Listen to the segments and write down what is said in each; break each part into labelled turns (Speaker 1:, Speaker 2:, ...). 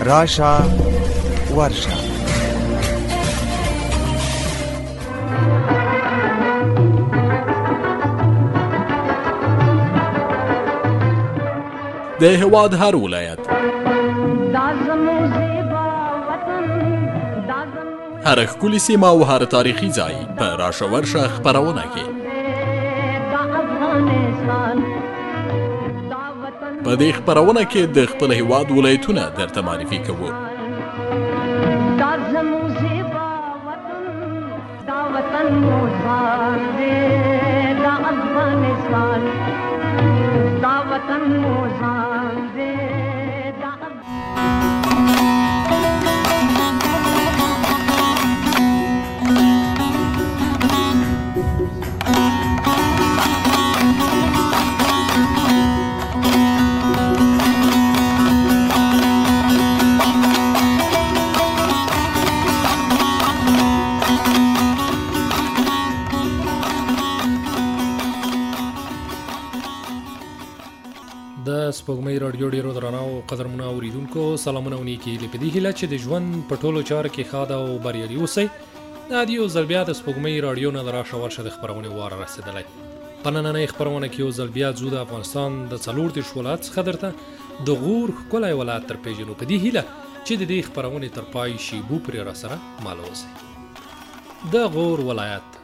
Speaker 1: راشه ورشه.
Speaker 2: د هېواد هر ولایت، هر ښکلې سیمه او هر تاریخي ځای په راشه ورشه خپرونه کې. په دې خپرونه کې د خپل هېواد ولایتونه درته معرفي کوو.
Speaker 3: سپوږمۍ راډیو ډیرو درنو او قدرمنو اوریدونکو سلامونه او نیکي لري. په دې هیله چې د ژوند په ټولو چارو کې ښه او بریالي اوسئ. دا د یو ځل بیا د سپوږمۍ راډیو نه د راشه ورشه د خپرونې وار رسېدلی. په نننۍ خپرونه کې یو ځل بیا ځو د افغانستان د 40 ولایت څخه درته د غور ښکلی ولایت تر پیژنو. په دې هیله چې د دې خپرونې تر پای شیبو پرې راسره مال اوسئ. د غور ولایت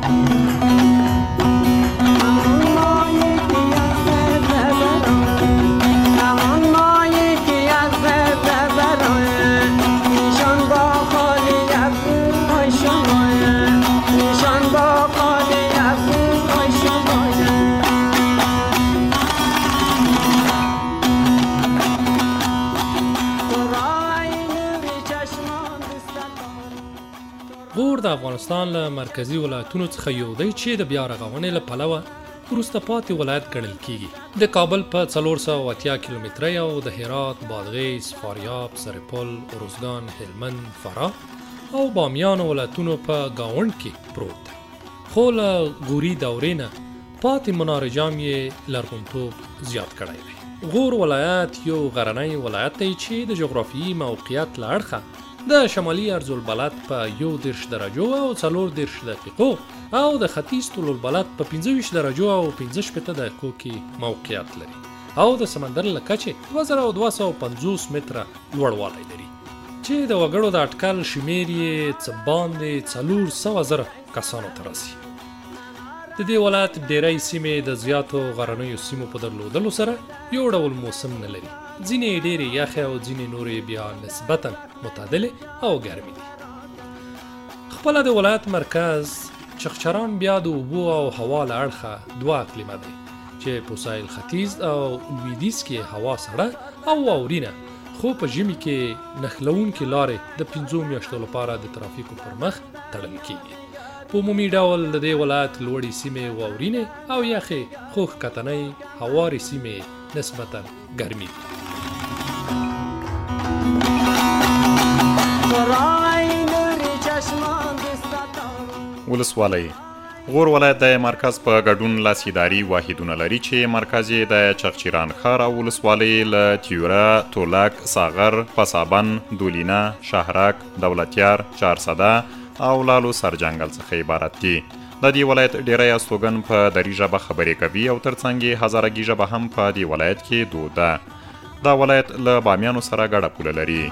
Speaker 3: غور د افغانستان له مرکزی ولایتونو څخه یو دی چې د بیا رغونې له پلوه وروسته پاتې ولایت ګڼل کیږي. د کابل په 480 کیلومترۍ او د هرات، بادغیس، فاریاب، سرپل، ارزګان، هلمند، فراه او بامیان ولایتونو په گاونډ کې پروت دی. خو له غوري دورې نه پاتې منار جام یې لرغونتوب زیات کړی دی. غور ولایت یو غرنی ولایت دی چې د جغرافیایي موقعیت له اړخه د شمالي عرض البلد په 21 درجو او 40 دقیقو او د ختیځ طول البلد په 25 درجو او 15 دقیقو کې موقعیت لري او د سمندر له کچې 2250 متره لوړوالی لري چې د وګړو د اټکل شمیر یې څه باندې 400,000 کسانو ته رسي. د دې ولایت ډیری سیمې د زیاتو غرنیو سیمو په درلودلو سره یو ډول موسم نه لري. ځینې ډېرې یخې او ځینې نورې بیا نسبتاً معتدلې او ګرمې دي. خپله د ولایت مرکز چغچران بیا د اوبو او هوا له اړخه 2 اقلیمه دی چې په ساحل ختیځ او لویدیځ کې هوا سړه او واورینه، خو په ژمي کې نښلوونکې لارې د 5 میاشتو لپاره د ترافیکو پر مخ تړل کېږي. په عمومي ډول د دې ولایت لوړې سیمې واورینې او یخې، خو ښکتنۍ هوارې سیمې نسبتاً ګرمې دي.
Speaker 4: ولسوالۍ غور ولایت د مرکز په ګډون لاس اداري واحدونه لري چې مرکز یې د چغچران ښار او ولسوالۍ له تیوره، تولک، ساغر، پسابن، دولینه، شهرک، دولتیار، چارسده او لالو سرجنګل څخه عبارت دي. د دې ولایت ډیری استوګن په دري ژبه خبرې کوي او ترڅنګ یې هزارګي ژبه هم په دې ولایت کې دود ده. دا ولایت له بامیانو سره ګډه پوله لري.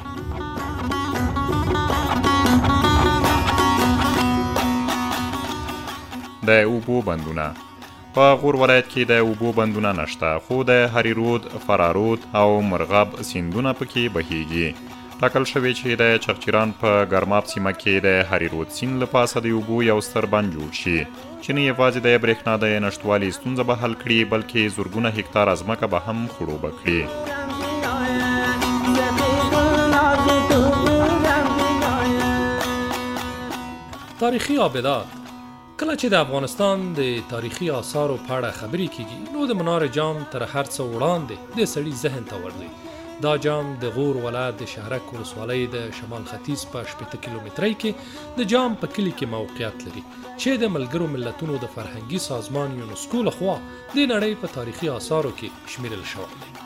Speaker 4: د اوبو بندونه په غور ولایت کې د اوبو بندونه نشته، خو د هریرود، فرارود او مرغاب سیندونه پکې بهیږي. ټاکل شوی چې د چغچران په ګرماب سیمه کې د هریرود سیند له پاسه د اوبو یو ستر بند جوړ شي چې نه یوازې د برېښنا د نشتوالي ستونزه به حل کړي، بلکې زرګونه هکتار ځمکه به هم خړوبه کړي.
Speaker 3: تاریخي آبدات کله چې د افغانستان د تاریخي آثارو په اړه خبرې کیږي نو د منار جام تر هر څه وړاندې د سړي ذهن ته ورځي. دا جام د غور ولایت د شهرک ولسوالۍ د شمال ختیځ په 80 کیلومترۍ کې د جام په کلي کې موقعیت لري چې د ملګرو ملتونو د فرهنګي سازمان یونسکو لخوا د نړۍ په تاریخي آثارو کې شمیرل شوی دی.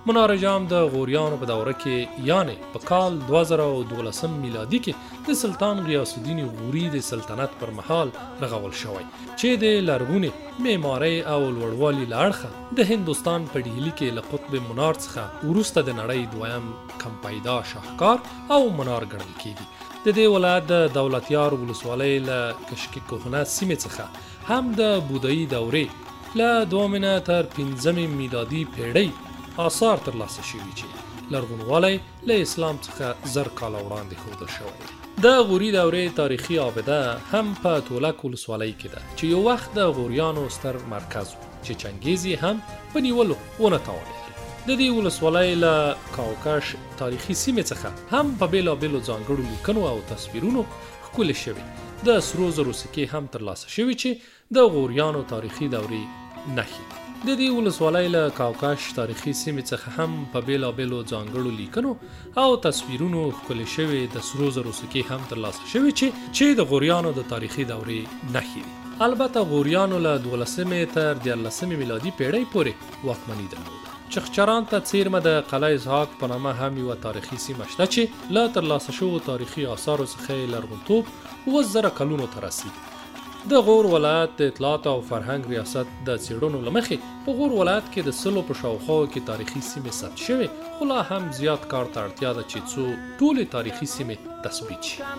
Speaker 3: منار جام د غوریانو په دوره کې یعنی په کال 2012 میلادي کې د سلطان غیاث الدین غوري د سلطنت پر مهال رغول شوی چې د لرغونې معمارۍ او لوړوالي له اړخه د هندوستان په ډهلي کې له قطب منار څخه وروسته د نړۍ دویم کم پیدا شاهکار او منار ګڼل کیږي. د دې ولایت د دولتیار ولسوالۍ له کشک کوهنه سیمې څخه هم د بودایي دورې له 2 تر 15 میلادي پیړۍ آثار ترلاسه شوي چې لرغونوالی له اسلام څخه زر کاله وړاندې ښودل شوی. د غوري دورې تاریخي عابده هم په تولک ولسوالۍ کې ده چې یو وخت د غوریانو ستر مرکز و چې چنګیز یې هم په نیولو ونه توانېدل. د دې ولسوالۍ له کاوکش تاریخي سیمې څخه هم په بېلابېلو ځانګړو لیکنو او تصویرونو ښکلې شوي د سرو زرو سکې هم ترلاسه شوي چې د غوریانو تاریخي دورې نښې. د دې ولسوالۍ له کاوکش تاریخي سیمې څخه هم په بېلابېلو ځانګړو لیکنو او تصویرونو ښکلې شوي د سرو زرو سکې هم ترلاسه شوي چې د غوریانو د تاریخي دورې نښې دي. البته غوریانو له 12 تر 14 میلادي پیړۍ پورې واکمني درلوده. چغچران ته څیرمه د قلعه اسحاق په نامه هم یوه تاریخي سیمه شته چې له ترلاسه شوو تاریخي آثارو څخه یې لرغونتوب 2000 کلونو ته رسیږي. د غور ولایت د اطلاعات او فرهنګ ریاست د څېړنو له مخې په غور ولایت کې د 100 په شاوخواو کې تاریخي سیمې ثبت شوې، خو لا هم زیات کار ته اړتیا ده چې څو ټولې تاریخي سیمې تثبیت شي.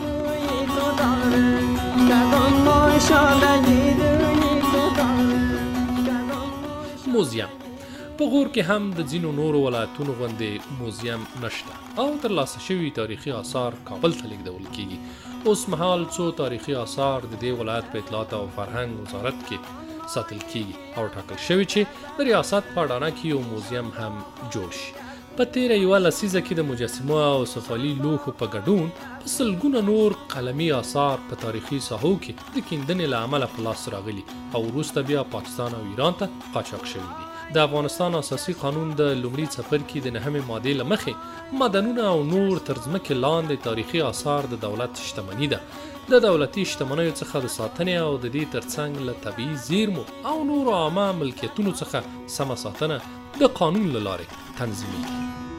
Speaker 3: موزیم په غور کې هم د ځینو نورو ولایتونو غوندې موزیم نشته او ترلاسه شوي تاریخي آثار کابل ته لیږدول کیږي. اوس مهال څو تاریخي آثار د دې ولایت په اطلاعات او فرهنګ وزارت کې ساتل کیږي او ټاکل شوي چې د ریاست په اډانه کې یو موزیم هم جوړ شي. په تیره یوه لسیزه کې د مجسمو او سفالي لوښو په ګډون په سلګونه نور قلمي آثار په تاریخي ساحو کې د کیندنې له امله په لاس راغلي او وروسته بیا پاکستان او ایران ته قاچاق شوي دي. د افغانستان اساسي قانون د لومړي څپرکي د 9 مادې له مخې معدنونه او نور تر ځمکې لاندې تاریخي آثار د دولت شتمني ده. د دولتي شتمنیو څخه د ساتنې او د دې ترڅنګ له طبیعي زیرمو او نورو عامه ملکیتونو څخه سمه ساتنه د قانون له لارې تنظیمېږي.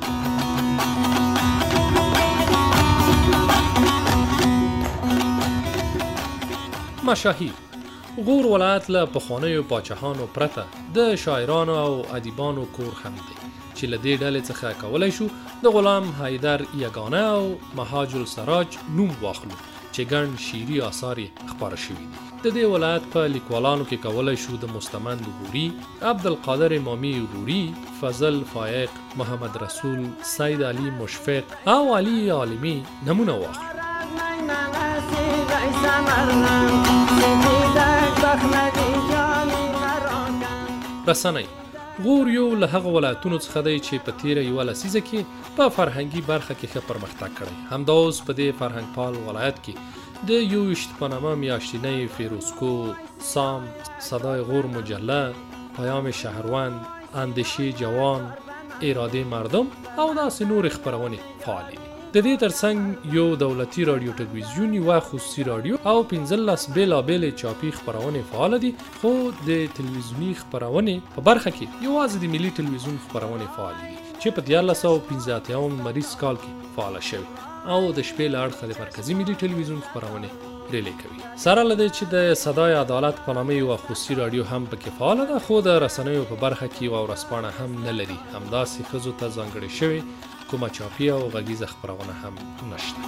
Speaker 3: مشاهیر غور ولایت له پخوانیو پاچاهانو پرته د شاعرانو او ادیبانو کور هم دی چې له دې ډلې څخه کولی شو د غلام حیدر یګانه او مهاج السراج نوم واخلو چې ګڼ شعري آثار یې خپاره شوي دي. د دې ولایت په لیکوالانو کې کولی شو د مستمند غوري، عبدالقادر امامي غوري، فضل فایق، محمد رسول، سید علي مشفق او علي عالمي نمونه واخلو. رسنۍ غور یو له هغه ولایتونو څخه دی چې په تیره یوه لسیزه کې په فرهنګي برخه کې ښه پرمختګ کړی. همدا اوس په دې فرهنګ پال ولایت کې د 21 په نامه میاشتنۍ فیروزکو، سام، صدای غور مجله، پیام شهروند، اندیشې جوان، اراده مردم او داسې نورې خپرونې فعالې دي. د دې ترڅنګ یو دولتي رادیو تلویزیون، یوه خصوصي رادیو او 15 بېلابېلې چاپي خپرونې فعاله دي، خو د تلویزیوني خپرونې په برخه کې یوازې د ملي تلویزیون خپرونې فعالې دي چې په 1915 مریض کال کې فعاله شوې او د شپې له اړخه د مرکزي ملي تلویزیون خپرونې ریلې کوي. سره له دې چې د صدای عدالت په نامه یوه خصوصي رادیو هم پکې فعاله ده، خو د رسنیو په برخه کې یوه ورځپاڼه هم نه لري. همداسې ښځو ته ځانګړې شوې کومه چاپي او غږیزه خپرونه هم نشته.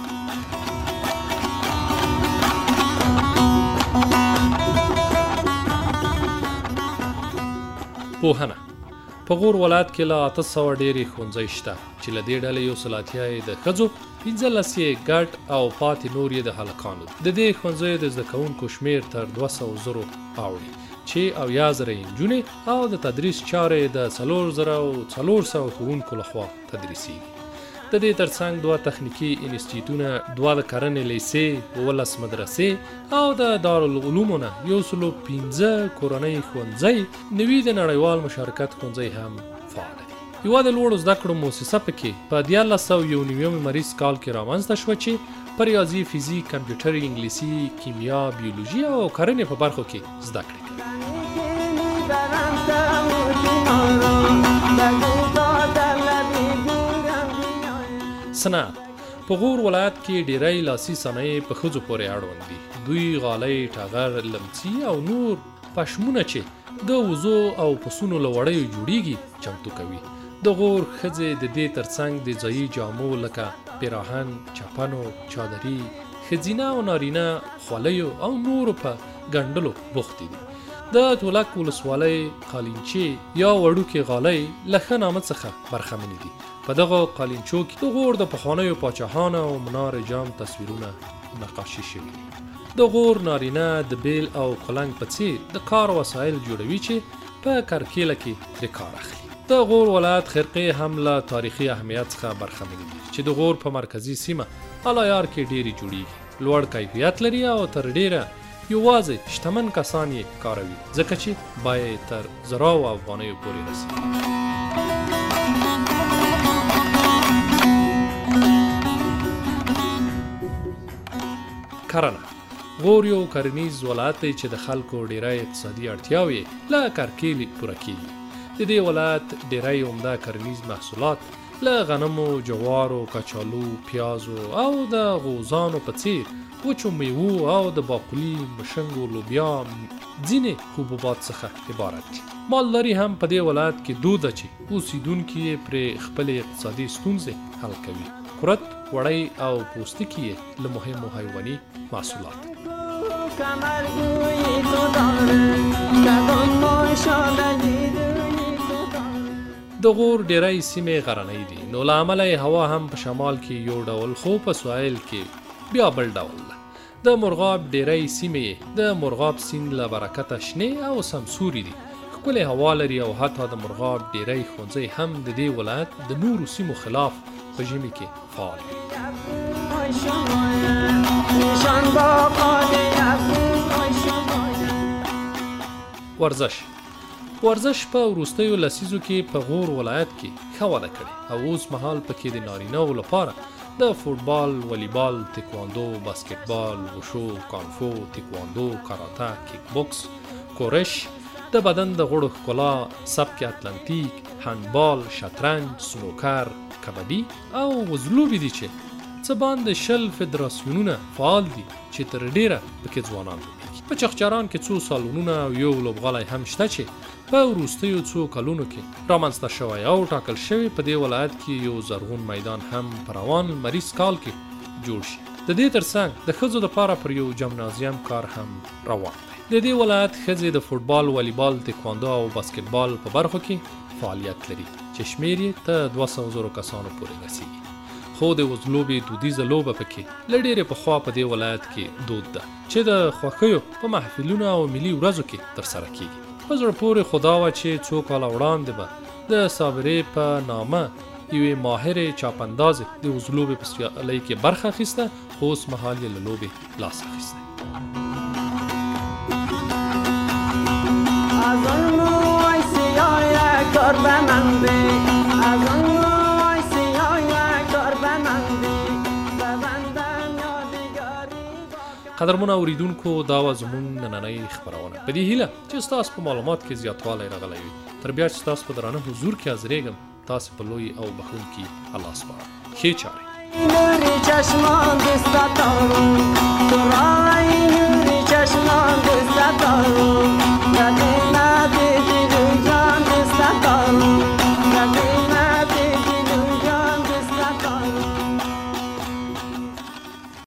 Speaker 3: پوهنه په غور ولایت کې له 800 ډېرې ښوونځی شته چې له دې ډلې 180 یې د ښځو، 15 یې ګډ او پاتې نور یې د هلکانو. د دې ښوونځیو د زده کوونکو شمېر تر 200,000 اوړي چې 10,000 نجونې او د تدریس چارې د 4,400 ښوونکو لخوا تدریسېږي. د دې ترڅنګ 2 تخنیکي انسټیټونه، 2 د کرنې لیسې، 12 مدرسې او د دارالعلومو نه 115 کورنۍ ښوونځی، 90 د نړیوال مشارکت ښوونځی هم فعال دي. یوه د لوړو زده کړو مؤسسه پکې په 1991 مریض کال کې رامنځته شوه چې په ریاضي، فزیک، کمپیوټر، انګلیسي، کیمیا، بیولوژي او کرنې په برخو کې زده کړې کوي. صنعت په غور ولایت کې ډیری لاسي صنایع په ښځو پورې اړوند دي. دوی غالۍ، ټغر، لمڅي او نور پشمونه چې د وزو او پسونو له وړیو جوړیږي چمتو کوي. د غور ښځې د دې ترڅنګ د ځایي جامو لکه پیراهن، چپنو، چادري، ښځینه او نارینه خولیو او نورو په ګنډلو بوختې دي. د تولک ولسوالۍ قالینچې یا وړوکې غالۍ له ښه نامه څخه برخمنې دي. په دغه قالینچو کې د غور د پخوانیو پاچاهانو او منار جام تصویرونه نقاشي شوي دي. د غور نارینه د بیل او کلنګ په څیر د کار وسایل جوړوي چې په کرکیله کې د کار اخلي. د غور ولایت خرقې هم له تاریخي اهمیت څخه برخمنې دي چې د غور په مرکزي سیمه الایار کې ډېرې جوړیږي. لوړ کیفیت لري او تر ډېره یوازې شتمن کسان یې کاروي ځکه چې بیه تر زراو افغانیو پورې رسیږي. کرنه غور یو کرنیز ولایت دی چې د خلکو ډیری اقتصادي اړتیاوې له کرکیلې پوره کیږي. د دې ولایت ډیری عمده کرنیز محصولات له غنمو، جوارو، کچالو، پیازو او د غوزانو په څیر وچو میوو او د باقلي، مشنګو، لوبیا، ځینې حبوبات څخه عبارت دي. مالداري هم په دې ولایت کې دود ده چې اوسیدونکي یې پرې خپلې اقتصادي ستونزې حل کوي. کرت، وړۍ او پوستکي یې له مهمو حیواني محصولات. د غور ډیری سیمې غرنۍ دي، نو له امله یې هوا هم په شمال کې یو ډول خو په سویل کې بیا بل ډول ده. د مرغاب ډیری سیمې د مرغاب سیند له برکته شنې او سمسوري دي. ښکلې هوا لري او حتی د مرغاب ډیری ښوونځي هم د دې ولایت د نورو سیمو خلاف په ژمي کې فعال دي. ورزش په وروستیو لسیزو کې په غور ولایت کې ښه وده کړې او اوس مهال پکې د نارینه‌و لپاره د فوټبال، والیبال، تکواندو، باسکټبال، وشو، کانفو، تکواندو، کاراته، کیک بوکس، کورش، د بدن د غړو ښکلا، سبک اتلانتیک، هندبال، شطرنج، سنوکر، کبډي او وزلوبې دي چې څه باندې 20 فدراسیونونه فعال دي چې تر ډیره پکې ځوانان لوبیږي. په چغچران کې څو سالونونه او یو لوبغالی هم شته چې په وروستیو څو کلونو کې رامنځته شوی او ټاکل شوی. په دې ولایت کې یو زرغون میدان هم په روان لمریز کال کې جوړ شي. د دې ترڅنګ د ښځو لپاره پر یو جمنازیم کار هم روان دی. د دې ولایت ښځې د فوټبال، والیبال، تکواندو او باسکټبال په برخو کې فعالیت لري چې شمیر یې تر 200,000 کسانو پورې رسیږي. خو د وزلوبې دودیزه لوبه پکې له ډېرې پخوا په دې ولایت کې دود ده چې د خوښیو په محفلونو او ملي ورځو کې ترسره کیږي. په زړه پورې خو دا وه چې څو کاله وړاندې به د صابرې په نامه یوې ماهرې چاپندازې د وزلوبې په سیالۍ کې برخه اخیسته، خو اوس مهال یې له لوبې لاس اخیستی. قدرمن اوریدونکو، دا و زموږ نننۍ خپرونه. په دې هیله چې ستاسو په معلومات کې زیاتوالی راغلی وي. تر بیا چې ستاسو په درانه حضور کې حاضرېږم، تاسو په لوی او بخښونکي الله سپارم. ښې چارې. نوری چشمان دوست دارم، تو رای نوری چشمان دوست دارم.